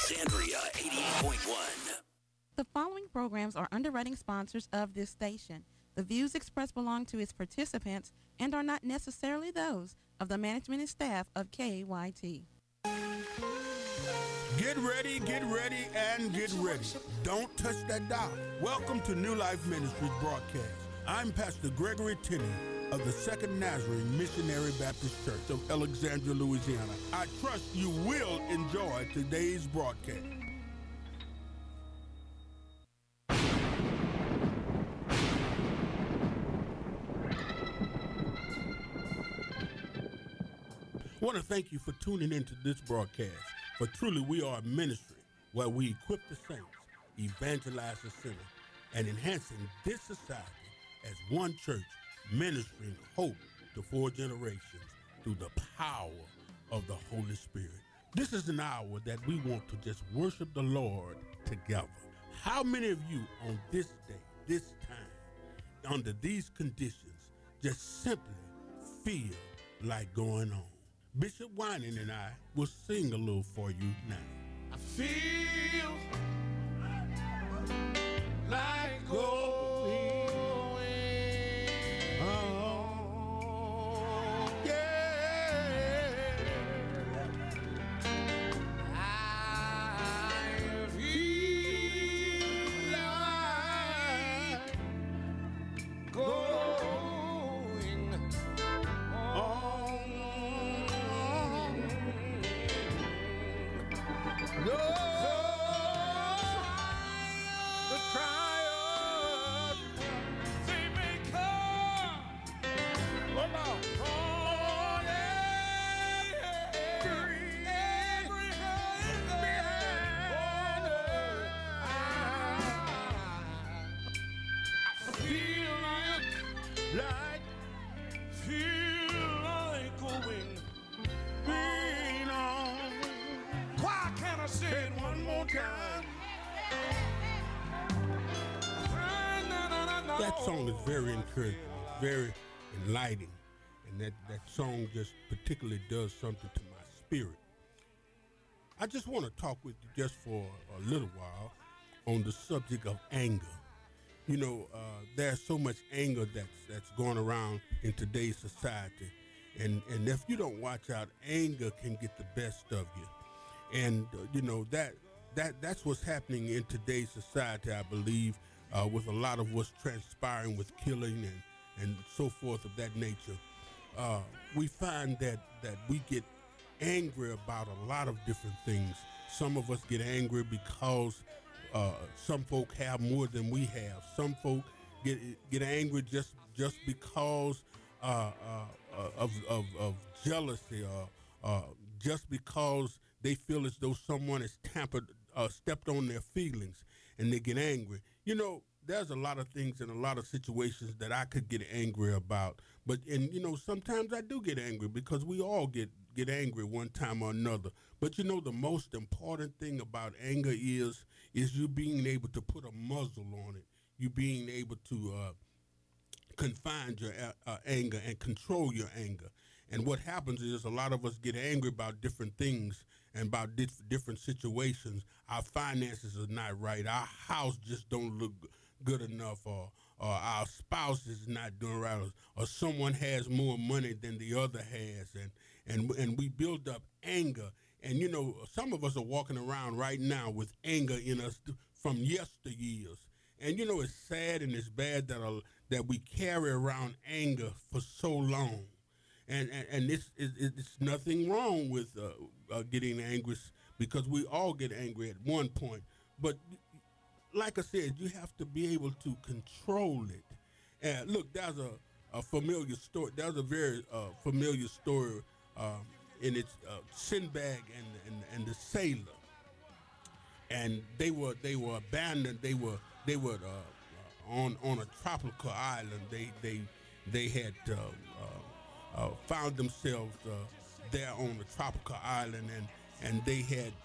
Alexandria 88.1. The following programs are underwriting sponsors of this station. The views expressed belong to its participants and are not necessarily those of the management and staff of KYT. Get ready, and get ready. Don't touch that dial. Welcome to New Life Ministries broadcast. I'm Pastor Gregory Tenney of the Second Nazarene Missionary Baptist Church of Alexandria, Louisiana. I trust you will enjoy today's broadcast. I want to thank you for tuning into this broadcast, for truly we are a ministry where we equip the saints, evangelize the sinner, and enhancing this society as one church ministering hope to 4 generations through the power of the Holy Spirit. This is an hour that we want to just worship the Lord together. How many of you on this day, this time, under these conditions, just simply feel like going on? Bishop Winan and I will sing a little for you now. I feel like going home. Yeah. I feel like going home. No, the trials they may come. Oh, no. On every hand behind. I feel like going. Being on. Why can't I say it one more time? That song is very encouraging, it's very enlightening, and that song just particularly does something to my spirit. I just want to talk with you just for a little while on the subject of anger. You know, there's so much anger that's going around in today's society, and if you don't watch out, anger can get the best of you. And you know that's what's happening in today's society, I believe, with a lot of what's transpiring with killing and so forth of that nature. We find that we get angry about a lot of different things. Some of us get angry because some folk have more than we have. Some folk get angry just because of jealousy, or just because they feel as though someone has stepped on their feelings, and they get angry. You know, there's a lot of things and a lot of situations that I could get angry about. And you know, sometimes I do get angry because we all get angry one time or another. But you know, the most important thing about anger is you being able to put a muzzle on it. You being able to confine your anger and control your anger. And what happens is a lot of us get angry about different things and about different situations. Our finances are not right. Our house just don't look good enough, or our spouse is not doing right, or someone has more money than the other has, and we build up anger. And you know, some of us are walking around right now with anger in us from yesteryears. And you know, it's sad and it's bad that we carry around anger for so long. And it's nothing wrong with getting angry, because we all get angry at one point. But like I said, you have to be able to control it. Look, there's a familiar story. There's a very familiar story, and it's Sinbad and the sailor. And they were abandoned. They were on a tropical island. They had found themselves there on a tropical island, and they had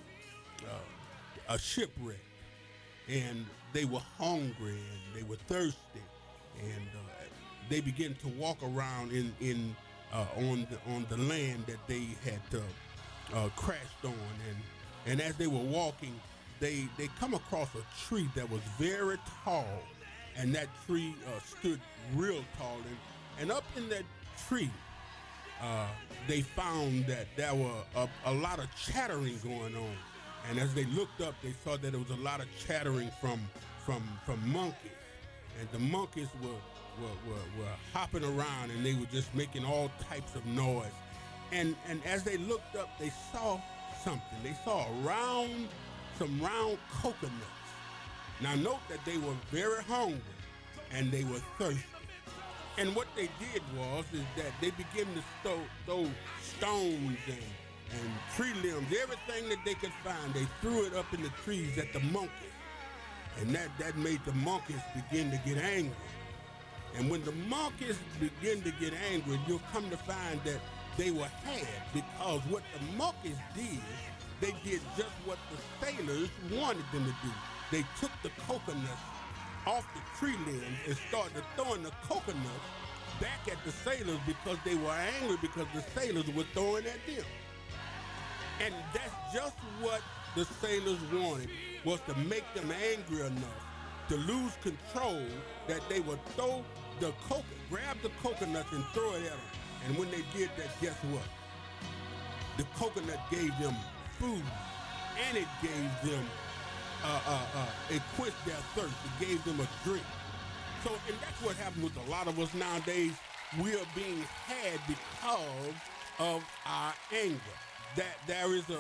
a shipwreck, and they were hungry and they were thirsty, and they began to walk around on the land that they had crashed on, And as they were walking, they come across a tree that was very tall, and that tree stood real tall. And up in that tree, they found that there were a lot of chattering going on. And as they looked up, they saw that there was a lot of chattering from monkeys. And the monkeys were hopping around, and they were just making all types of noise. And as they looked up, they saw something. They saw some round coconuts. Now note that they were very hungry and they were thirsty. And what they did is that they began to throw stones and tree limbs, everything that they could find. They threw it up in the trees at the monkeys. And that made the monkeys begin to get angry. And when the monkeys begin to get angry, you'll come to find that they were had, because what the monkeys did, they did just what the sailors wanted them to do. They took the coconuts off the tree limbs and started throwing the coconuts back at the sailors, because they were angry because the sailors were throwing at them. And that's just what the sailors wanted, was to make them angry enough to lose control, that they would grab the coconuts and throw it at them. And when they did that, guess what? The coconut gave them food, and it gave them, it quenched their thirst. It gave them a drink. So, and that's what happened with a lot of us nowadays. We are being had because of our anger. That there is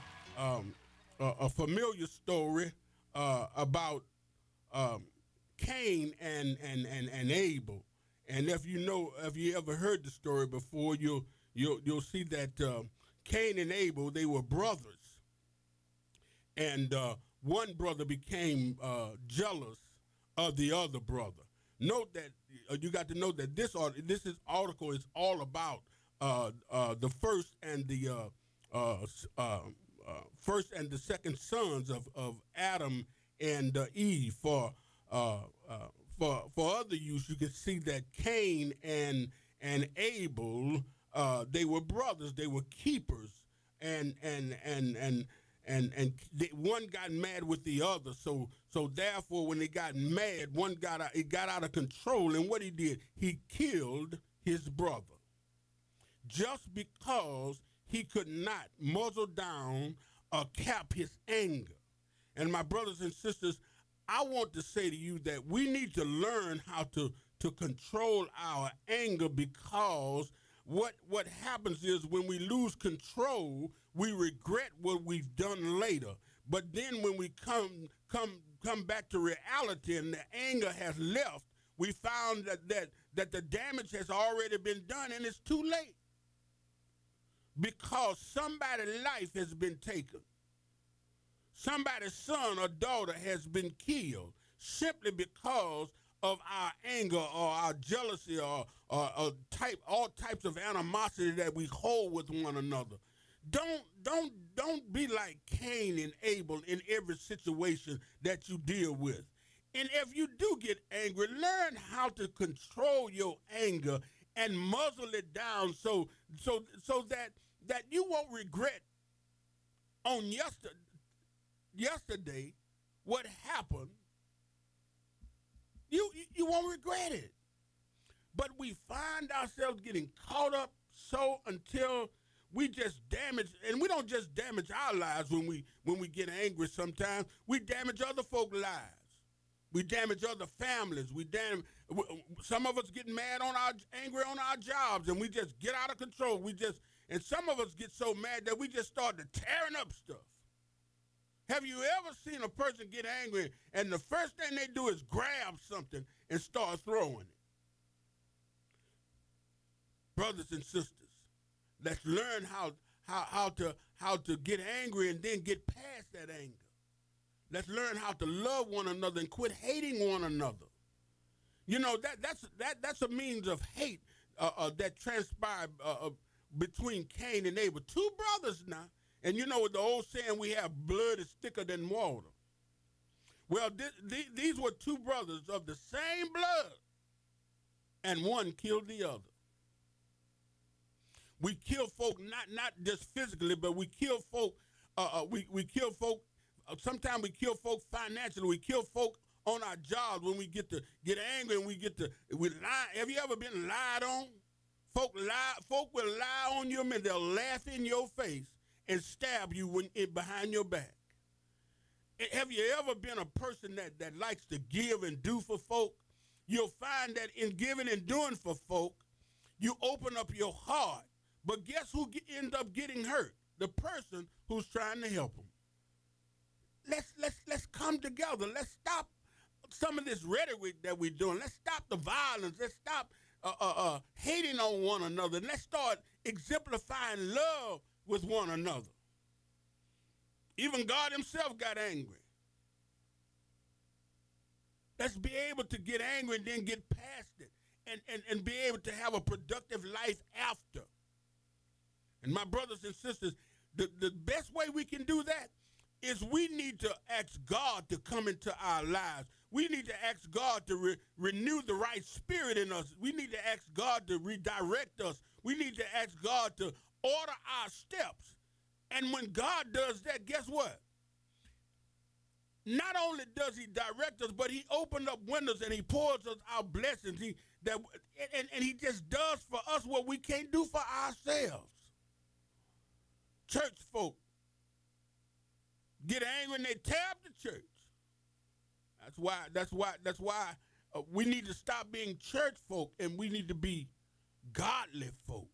a familiar story about Cain and Abel. And if you ever heard the story before, you'll see that Cain and Abel, they were brothers, and one brother became jealous of the other brother. Note that you got to know that this article is all about the first and the second sons of Adam and Eve. For other use, you can see that Cain and Abel, they were brothers. They were keepers, and one got mad with the other. So therefore, when they got mad, it got out of control. And what he did, he killed his brother, just because he could not muzzle down or cap his anger. And my brothers and sisters, I want to say to you that we need to learn how to control our anger, because what happens is when we lose control, we regret what we've done later. But then when we come back to reality and the anger has left, we found that the damage has already been done, and it's too late, because somebody's life has been taken. Somebody's son or daughter has been killed simply because of our anger or our jealousy or all types of animosity that we hold with one another. Don't be like Cain and Abel in every situation that you deal with. And if you do get angry, learn how to control your anger and muzzle it down so that you won't regret on yesterday what happened. You won't regret it. But we find ourselves getting caught up so until we just damage, and we don't just damage our lives when we get angry sometimes. We damage other folks' lives. We damage other families. Some of us get angry on our jobs, and we just get out of control. And some of us get so mad that we just start tearing up stuff. Have you ever seen a person get angry and the first thing they do is grab something and start throwing it? Brothers and sisters, let's learn how to get angry and then get past that anger. Let's learn how to love one another and quit hating one another. You know, that's a means of hate that transpired between Cain and Abel. Two brothers now. And you know the old saying, we have blood is thicker than water. Well, these were two brothers of the same blood, and one killed the other. We kill folk not just physically, but we kill folk We kill folk. Sometimes we kill folk financially. We kill folk on our jobs when we get angry and we lie. Have you ever been lied on? Folk will lie on you and they'll laugh in your face and stab you behind your back. Have you ever been a person that likes to give and do for folk? You'll find that in giving and doing for folk, you open up your heart. But guess who ends up getting hurt? The person who's trying to help them. Let's come together. Let's stop some of this rhetoric that we're doing. Let's stop the violence. Let's stop hating on one another. Let's start exemplifying love with one another. Even God himself got angry. Let's be able to get angry and then get past it and be able to have a productive life after. And my brothers and sisters, the best way we can do that is we need to ask God to come into our lives. We need to ask God to renew the right spirit in us. We need to ask God to redirect us. We need to ask God to order our steps. And when God does that, guess what? Not only does he direct us, but he opens up windows and he pours us out blessings. And he just does for us what we can't do for ourselves. Church folk get angry and they tear up the church. That's why we need to stop being church folk and we need to be godly folk.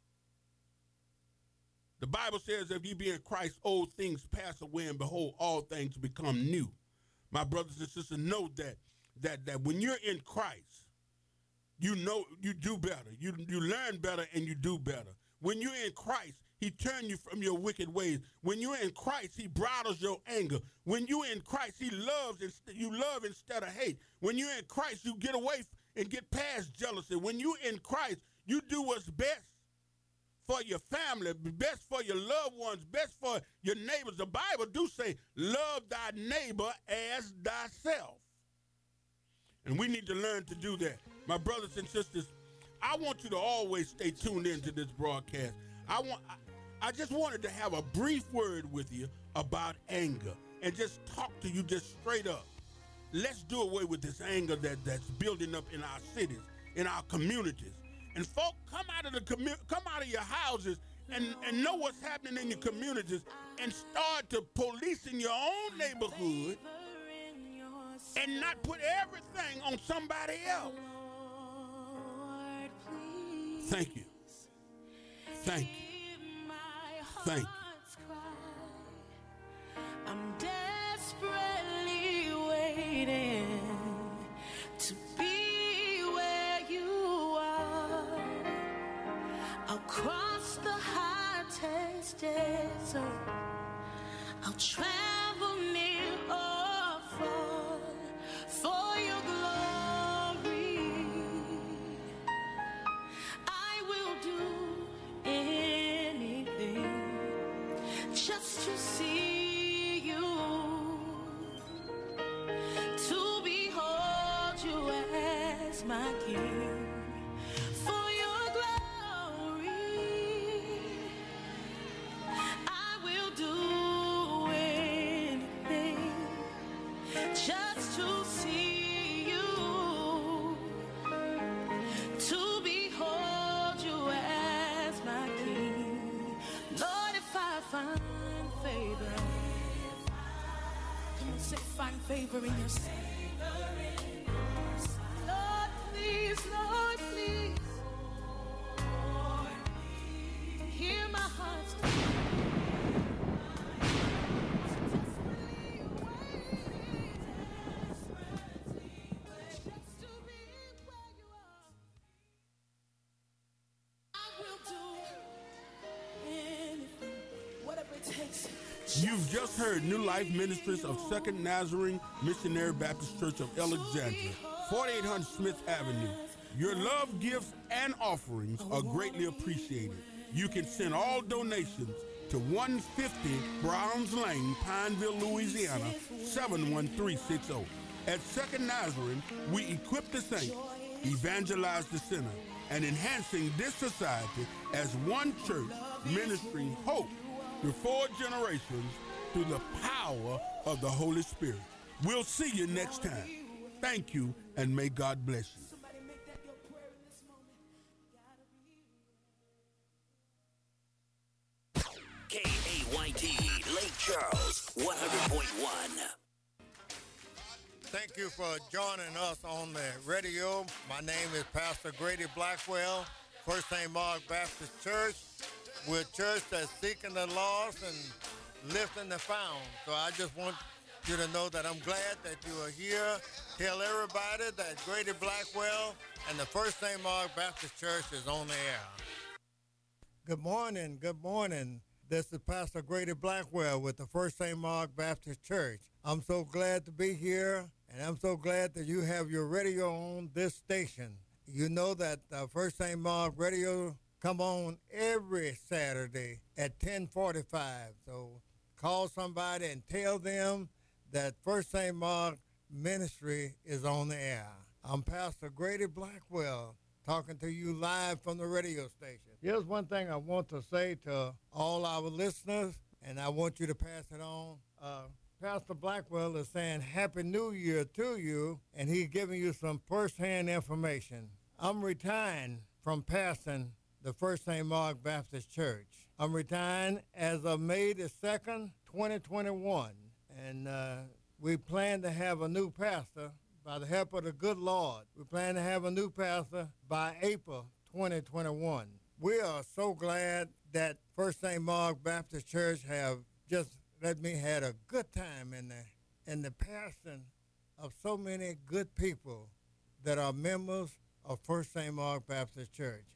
The Bible says, if you be in Christ, old things pass away, and behold, all things become new. My brothers and sisters, know that when you're in Christ, you know you do better. You learn better and you do better. When you're in Christ, he turns you from your wicked ways. When you're in Christ, he bridles your anger. When you're in Christ, you love instead of hate. When you're in Christ, you get away and get past jealousy. When you're in Christ, you do what's best for your family, best for your loved ones, best for your neighbors. The Bible do say, love thy neighbor as thyself. And we need to learn to do that. My brothers and sisters, I want you to always stay tuned into this broadcast. I just wanted to have a brief word with you about anger and just talk to you just straight up. Let's do away with this anger that's building up in our cities, in our communities. And folk, come out of your houses and know what's happening in your communities and start to police in your own neighborhood and not put everything on somebody else. Thank you. Thank you. Thank you. I'm desperately waiting to be where you are. Across the hottest desert, I'll travel near or far for your glory. I will do anything just to see you, to behold you as my King. For your glory, I will do anything just to see you, to behold you as my King. Lord, if I find favor, come on, say find favor in your sight. Lord, please, Lord, please, hear my heart's cry. Just to be where you are. I will do anything, whatever it takes. You've just heard New Life Ministries of Second Nazarene Missionary Baptist Church of Alexandria, 4800 Smith Avenue. Your love, gifts, and offerings are greatly appreciated. You can send all donations to 150 Browns Lane, Pineville, Louisiana, 71360. At Second Nazarene, we equip the saints, evangelize the sinner, and enhancing this society as one church ministering hope through 4 generations through the power of the Holy Spirit. We'll see you next time. Thank you, and may God bless you. KAYT, Lake Charles, 100.1. Thank you for joining us on the radio. My name is Pastor Grady Blackwell, First St. Mark Baptist Church. We're a church that's seeking the lost and lifting the found. So I just want you to know that I'm glad that you are here. Tell everybody that Grady Blackwell and the First St. Mark Baptist Church is on the air. Good morning. Good morning. This is Pastor Grady Blackwell with the First St. Mark Baptist Church. I'm so glad to be here, and I'm so glad that you have your radio on this station. You know that First St. Mark Radio come on every Saturday at 10:45. So call somebody and tell them that First St. Mark Ministry is on the air. I'm Pastor Grady Blackwell, talking to you live from the radio station. Here's one thing I want to say to all our listeners, and I want you to pass it on. Pastor Blackwell is saying Happy New Year to you, and he's giving you some first-hand information. I'm retiring from pastoring the First St. Mark Baptist Church. I'm retiring as of May the 2nd, 2021, and we plan to have a new pastor by the help of the good Lord. We plan to have a new pastor by April 2021. We are so glad that First St. Mark Baptist Church have just let me had a good time in the pastoring of so many good people that are members of First St. Mark Baptist Church.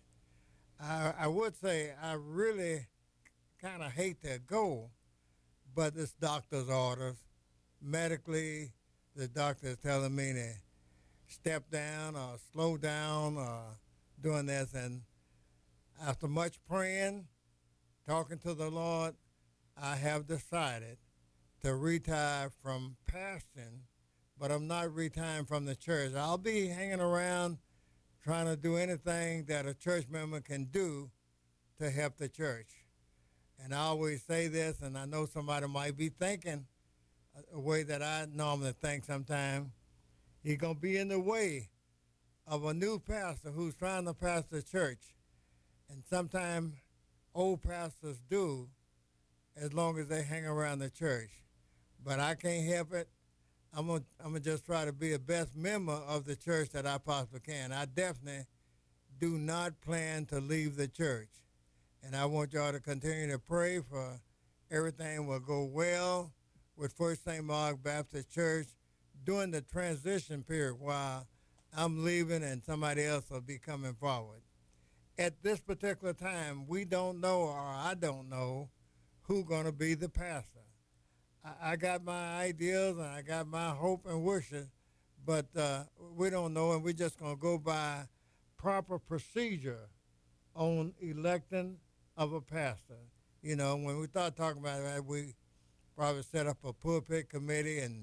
I would say I really kind of hate to go, but it's doctor's orders. Medically, the doctor is telling me to step down or slow down or doing this. And after much praying, talking to the Lord, I have decided to retire from pastoring, but I'm not retiring from the church. I'll be hanging around trying to do anything that a church member can do to help the church. And I always say this, and I know somebody might be thinking a way that I normally think sometimes. He's going to be in the way of a new pastor who's trying to pastor the church. And sometimes old pastors do, as long as they hang around the church. But I can't help it. I'm gonna just try to be the best member of the church that I possibly can. I definitely do not plan to leave the church. And I want y'all to continue to pray for everything will go well with First St. Mark Baptist Church during the transition period while I'm leaving and somebody else will be coming forward. At this particular time, we don't know, or I don't know, who's going to be the pastor. I got my ideas and I got my hope and wishes, but we don't know, and we're just going to go by proper procedure on electing of a pastor. You know, when we start talking about that, we probably set up a pulpit committee and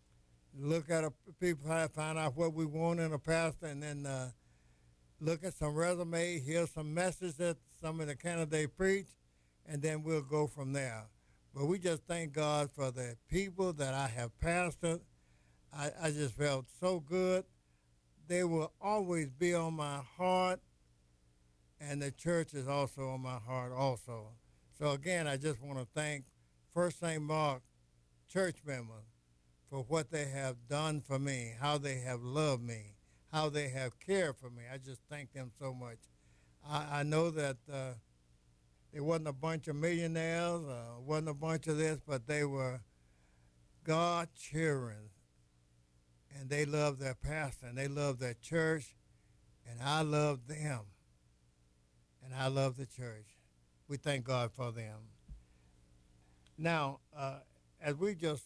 look at people, find out what we want in a pastor, and then look at some resume, hear some messages that some of the candidates preach, and then we'll go from there. But we just thank God for the people that I have pastored. I just felt so good. They will always be on my heart, and the church is also on my heart also. So again, I just want to thank First St. Mark church members for what they have done for me, how they have loved me, how they have cared for me. I just thank them so much. I know that it wasn't a bunch of millionaires, wasn't a bunch of this, but they were God children, and they loved their pastor, and they loved their church, and I love them, and I love the church. We thank God for them. Now, as we just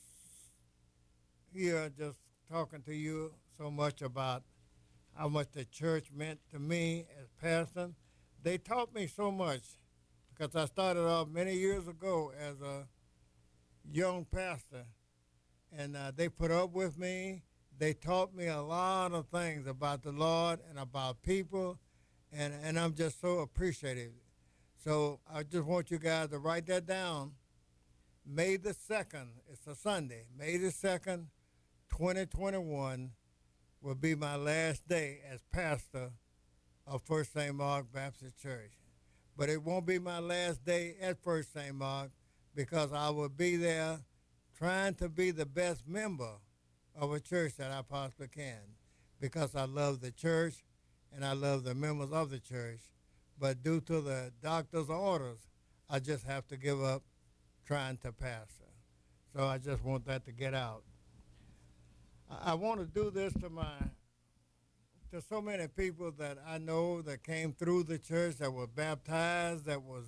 here, just talking to you so much about how much the church meant to me as pastor, they taught me so much because I started off many years ago as a young pastor, and they put up with me. They taught me a lot of things about the Lord and about people, and I'm just so appreciative. So I just want you guys to write that down. May the 2nd, it's a Sunday, May the 2nd, 2021 will be my last day as pastor of First St. Mark Baptist Church. But it won't be my last day at First St. Mark because I will be there trying to be the best member of a church that I possibly can because I love the church and I love the members of the church. But due to the doctor's orders, I just have to give up trying to pastor. So I just want that to get out. I want to do this to so many people that I know that came through the church, that were baptized, that was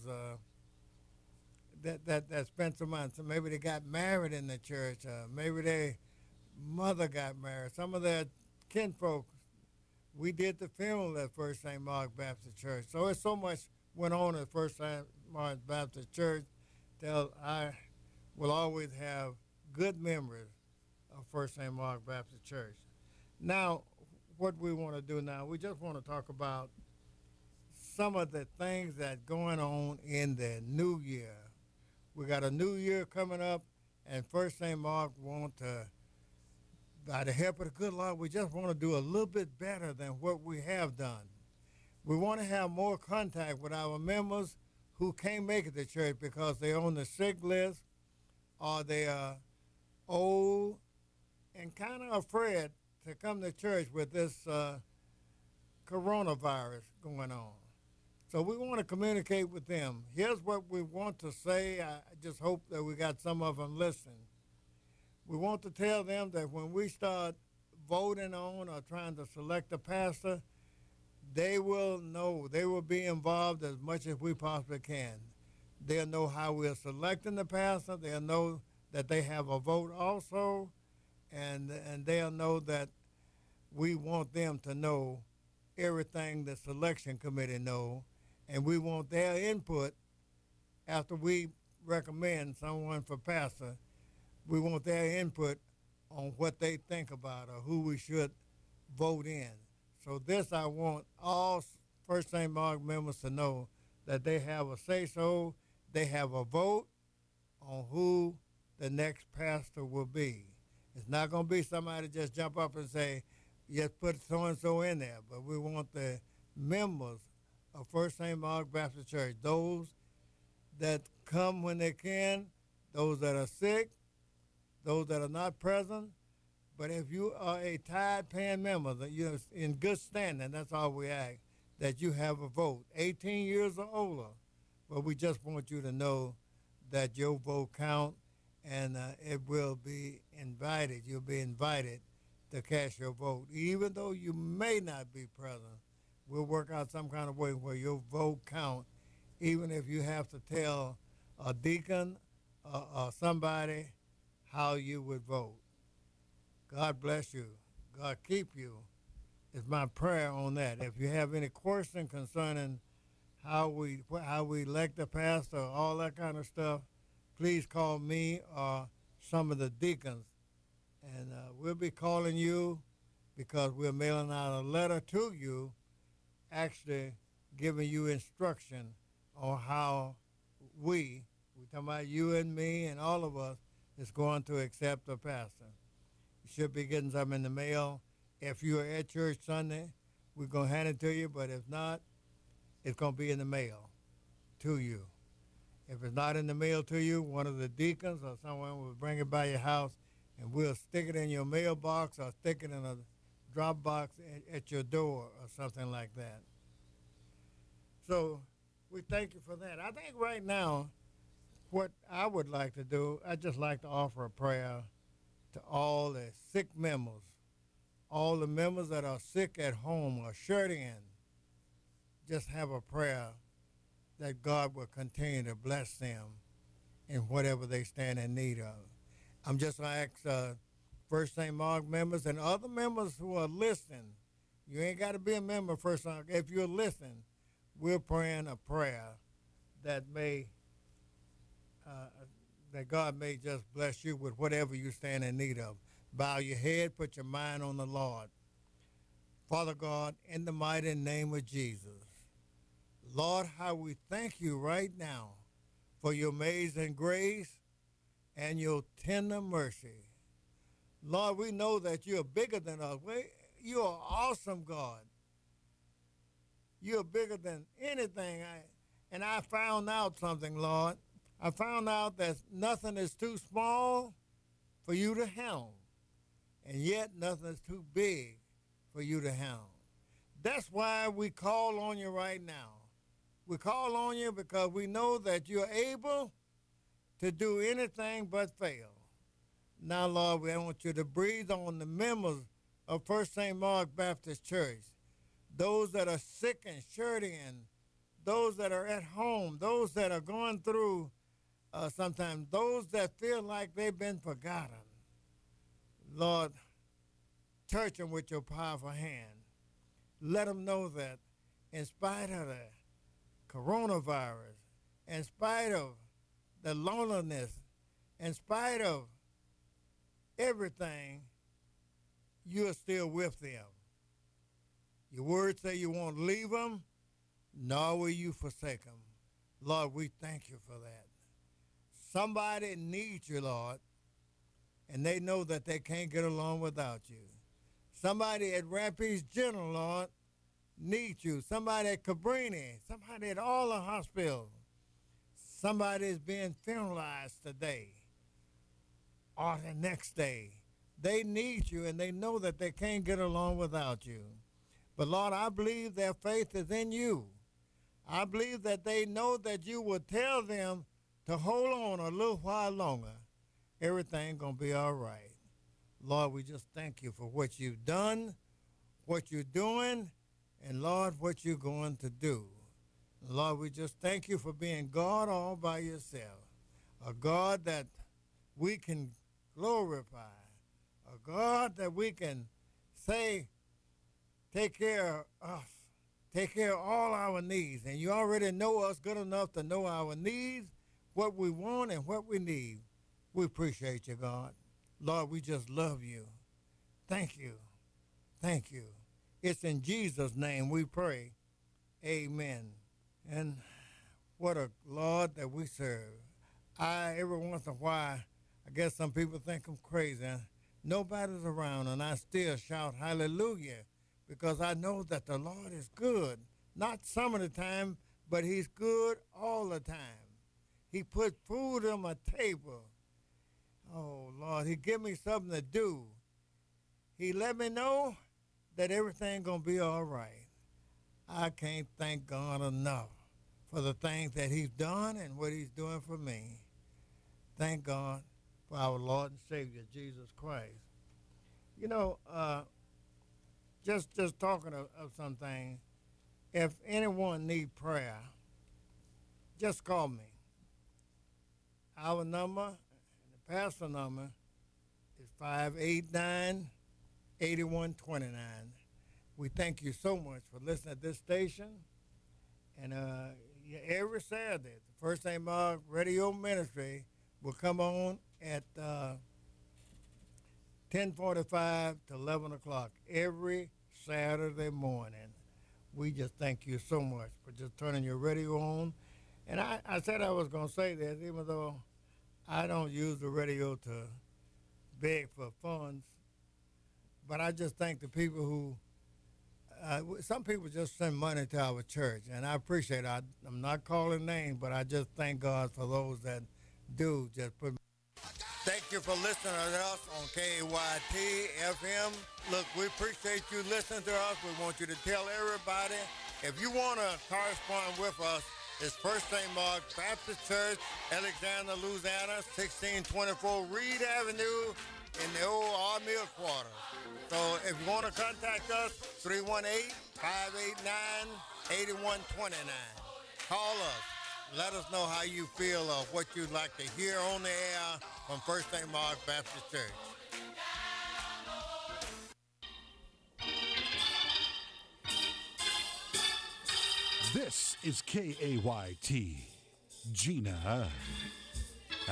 that spent some months. So maybe they got married in the church. Maybe their mother got married. Some of their kinfolk. We did the funeral at First St. Mark Baptist Church. So it's so much went on at First St. Mark Baptist Church that I will always have good memories of First St. Mark Baptist Church. Now, what we want to do now, we just want to talk about some of the things that going on in the new year. We got a new year coming up, and First St. Mark want to, by the help of the good Lord, we just want to do a little bit better than what we have done. We want to have more contact with our members who can't make it to church because they're on the sick list or they are old and kind of afraid to come to church with this coronavirus going on. So we want to communicate with them. Here's what we want to say. I just hope that we got some of them listening. We want to tell them that when we start voting on or trying to select a pastor, they will know, they will be involved as much as we possibly can. They'll know how we're selecting the pastor. They'll know that they have a vote also, and they'll know that we want them to know everything the selection committee know, and we want their input after we recommend someone for pastor. We want their input on what they think about or who we should vote in. So this I want all First St. Mark members to know that they have a say-so, they have a vote on who the next pastor will be. It's not going to be somebody just jump up and say, just put so-and-so in there, but we want the members of First St. Mark Baptist Church, those that come when they can, those that are sick, those that are not present. But if you are a tithe-paying member, that you're in good standing, that's all we ask, that you have a vote, 18 years or older. But we just want you to know that your vote count, and it will be invited. You'll be invited to cast your vote. Even though you may not be present, we'll work out some kind of way where your vote count, even if you have to tell a deacon or somebody how you would vote. God bless you. God keep you is my prayer on that. If you have any question concerning how we elect a pastor, all that kind of stuff, please call me or some of the deacons. And we'll be calling you because we're mailing out a letter to you actually giving you instruction on how we're talking about you and me and all of us, is going to accept a pastor. You should be getting something in the mail. If you're at church Sunday, we're going to hand it to you, but if not, it's going to be in the mail to you. If it's not in the mail to you, one of the deacons or someone will bring it by your house, and we'll stick it in your mailbox or stick it in a drop box at your door or something like that. So we thank you for that. I think right now, what I would like to do, I'd just like to offer a prayer to all the sick members, all the members that are sick at home or shut in. Just have a prayer that God will continue to bless them in whatever they stand in need of. I'm just going to ask First St. Mark members and other members who are listening, you ain't got to be a member of First St. Mark. If you're listening, we're praying a prayer that may that God may just bless you with whatever you stand in need of. Bow your head, put your mind on the Lord. Father God, in the mighty name of Jesus, Lord, how we thank you right now for your amazing grace and your tender mercy. Lord, we know that you're bigger than us. You're an awesome God. You're bigger than anything. And I found out something, Lord. I found out that nothing is too small for you to handle, and yet nothing is too big for you to handle. That's why we call on you right now. We call on you because we know that you're able to do anything but fail. Now, Lord, we want you to breathe on the members of First St. Mark Baptist Church, those that are sick and shirting, those that are at home, those that are going through sometimes, those that feel like they've been forgotten. Lord, touch them with your powerful hand. Let them know that in spite of the coronavirus, in spite of the loneliness, in spite of everything, you're still with them. Your word say you won't leave them, nor will you forsake them. Lord, we thank you for that. Somebody needs you, Lord, and they know that they can't get along without you. Somebody at Rapides General, Lord, needs you. Somebody at Cabrini, somebody at all the hospitals. Somebody is being funeralized today or the next day. They need you, and they know that they can't get along without you. But, Lord, I believe their faith is in you. I believe that they know that you will tell them to hold on a little while longer. Everything going to be all right. Lord, we just thank you for what you've done, what you're doing, and, Lord, what you're going to do. Lord, we just thank you for being God all by yourself, a God that we can glorify, a God that we can say, take care of us, take care of all our needs. And you already know us good enough to know our needs, what we want and what we need. We appreciate you, God. Lord, we just love you. Thank you. Thank you. It's in Jesus' name we pray. Amen. And what a Lord that we serve. Every once in a while, I guess some people think I'm crazy. Nobody's around, and I still shout hallelujah because I know that the Lord is good. Not some of the time, but he's good all the time. He put food on my table. Oh, Lord, he give me something to do. He let me know that everything going to be all right. I can't thank God enough for the things that he's done and what he's doing for me. Thank God for our Lord and Savior, Jesus Christ. You know, just talking of something, if anyone need prayer, just call me. Our number, the pastor number, is 589-8129. We thank you so much for listening to this station. And every Saturday, the First St. Mark Radio Ministry will come on at 10:45 to 11 o'clock every Saturday morning. We just thank you so much for just turning your radio on. And I said I was going to say this, even though I don't use the radio to beg for funds, but I just thank the people who, some people just send money to our church, and I appreciate it. I'm not calling names, but I just thank God for those that do just put. Thank you for listening to us on KAYT FM. Look, we appreciate you listening to us. We want you to tell everybody. If you want to correspond with us, it's First St. Mark Baptist Church, Alexander, Louisiana, 1624 Reed Avenue in the old Army Quarters. So if you want to contact us, 318-589-8129. Call us. Let us know how you feel of what you'd like to hear on the air from First St. Mark Baptist Church. This is KAYT, Gina.